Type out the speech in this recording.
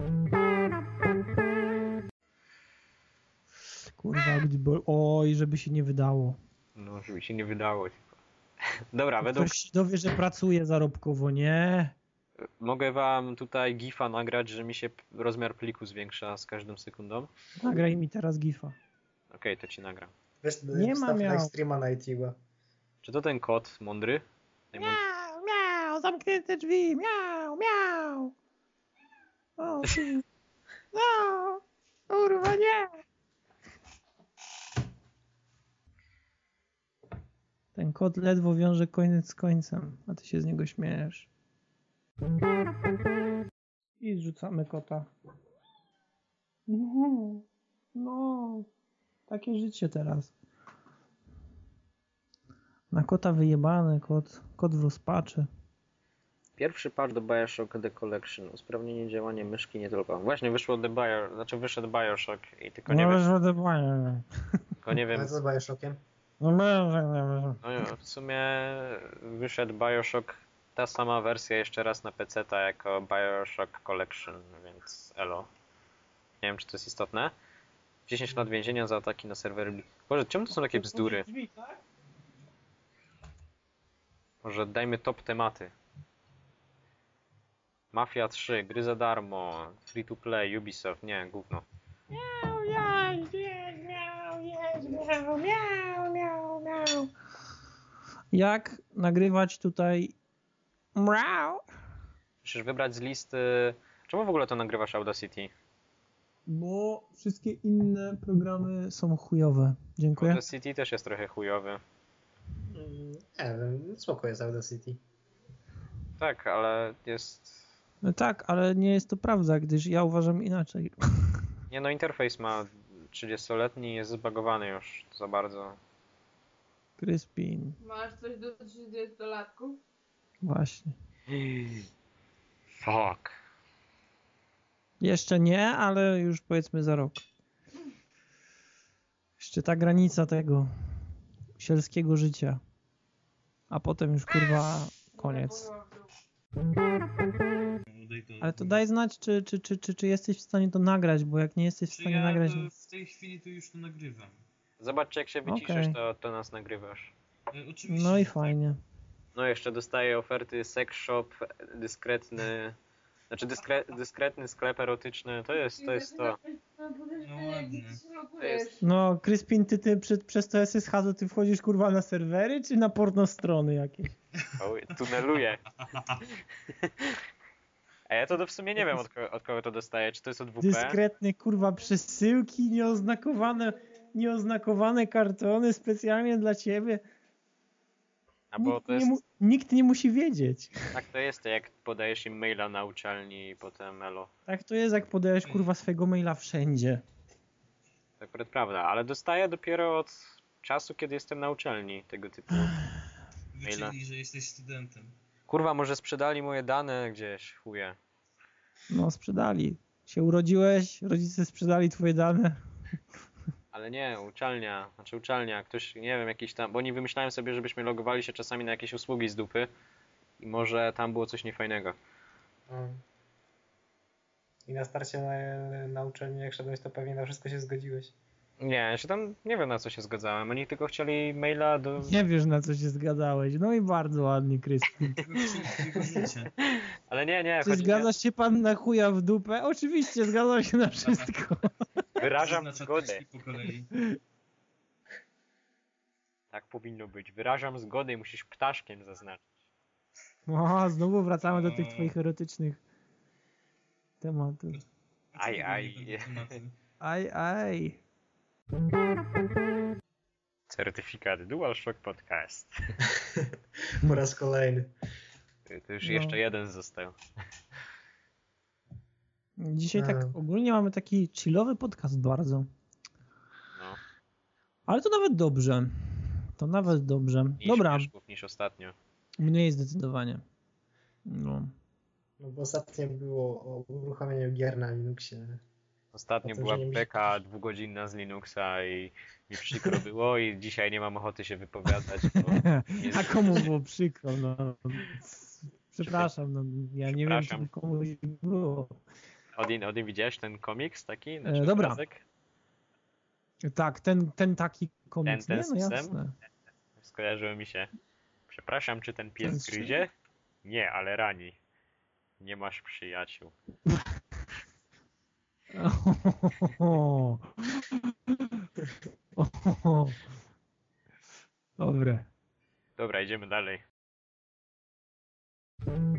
Kurwa, oj, żeby się nie wydało. No, żeby się nie wydało. Dobra, Ktoś się dowie, że pracuje zarobkowo, nie? Mogę wam tutaj gifa nagrać, że mi się rozmiar pliku zwiększa z każdą sekundą? Nagraj mi teraz gifa. Okej, to ci nagram. Weź Nie ma wstaw miał. na streama na YouTube'a. Czy to ten kot mądry? Miau, miau, zamknięte drzwi, miau, miau. O, ty. No, kurwa, nie. Ten kot ledwo wiąże koniec z końcem, a ty się z niego śmiejesz. I zrzucamy kota. No, takie życie teraz. Na kota wyjebane, kot w rozpaczy. Pierwszy patch do Bioshock The Collection. Usprawnienie działania myszki nie tylko. Właśnie wyszedł Bioshock i tylko nie wiem. Tylko nie wiem. Ale co z Bioshockiem? No nie, w sumie wyszedł Bioshock, ta sama wersja jeszcze raz na PC-ta jako Bioshock Collection, więc elo. Nie wiem, czy to jest istotne. 10 lat więzienia za ataki na serwery. Boże, czemu to są takie bzdury? Może dajmy top tematy. Mafia 3, gry za darmo, free to play, Ubisoft, nie, gówno. Jak nagrywać tutaj mrał? Musisz wybrać z listy... Czemu w ogóle to nagrywasz Audacity? Bo wszystkie inne programy są chujowe. Dziękuję. Audacity też jest trochę chujowy. Nie wiem, spoko jest Audacity. Tak, ale jest... No tak, ale nie jest to prawda, gdyż ja uważam inaczej. Nie no, interfejs ma 30-letni i jest zbagowany już za bardzo. Crispin. Masz coś do 30-latków? Właśnie. Fuck. Jeszcze nie, ale już powiedzmy za rok. Jeszcze ta granica tego sielskiego życia. A potem już kurwa koniec. Ale to daj znać, czy jesteś w stanie to nagrać, bo jak nie jesteś w stanie nagrać... W tej chwili to już to nagrywam. Zobaczcie, jak się wyciszysz, to nas nagrywasz. Oczywiście. No i fajnie. No jeszcze dostaję oferty sex shop, dyskretny sklep erotyczny, to jest to. No ładnie. To jest... No, Crispin, ty przez to SSH to ty wchodzisz kurwa na serwery, czy na porno strony jakieś? Tuneluję. A ja to w sumie nie wiem, od kogo to dostaję, czy to jest od WP? Dyskretne kurwa przesyłki, nieoznakowane kartony specjalnie dla ciebie. Bo to jest... Nikt nie musi wiedzieć. Tak to jest, jak podajesz im maila na uczelni i potem elo. Tak to jest, jak podajesz kurwa swojego maila wszędzie. To akurat prawda, ale dostaję dopiero od czasu, kiedy jestem na uczelni tego typu maila. Wyczyli, że jesteś studentem. Kurwa, może sprzedali moje dane gdzieś, chuje. No, sprzedali. Się urodziłeś, rodzice sprzedali twoje dane. Ale nie, uczelnia, ktoś, nie wiem, jakiś tam, bo oni wymyślałem sobie, żebyśmy logowali się czasami na jakieś usługi z dupy i może tam było coś niefajnego. I na starcie na uczelni, jak szedłeś, to pewnie na wszystko się zgodziłeś. Nie, ja się tam nie wiem, na co się zgadzałem, oni tylko chcieli maila do... Nie wiesz, na co się zgadałeś. No i bardzo ładnie, Kryspin. Tylko życie. Ale nie, Czy zgadzasz się pan na chuja w dupę? Oczywiście, zgadzam się na wszystko. Wyrażam Zaznacza zgodę. treści po kolei. Tak powinno być. Wyrażam zgodę i musisz ptaszkiem zaznaczyć. O, znowu wracamy do tych twoich erotycznych tematów. Aj. Aj. Certyfikat DualShock Podcast. Po raz kolejny. To już jeszcze jeden został. Dzisiaj tak ogólnie mamy taki chillowy podcast bardzo. No. Ale to nawet dobrze. Mniej Dobra. śmieszków niż ostatnio. Mniej zdecydowanie. No. No bo ostatnio było o uruchomieniu gier na Linuxie. Ostatnio była beka 2-godzinna z Linuxa i mi przykro było i dzisiaj nie mam ochoty się wypowiadać. Bo A komu było przykro? No. Przepraszam, no, ja nie wiem, czy komuś było. Odin, widziałeś ten komiks taki? Dobra. Obrazek? Tak, ten taki komiks, Ten nie? z No psem? jasne. Skojarzyło mi się. Przepraszam, czy ten Ten pies z gryzie? Nie, ale rani. Nie masz przyjaciół. Dobre. Dobra, idziemy dalej.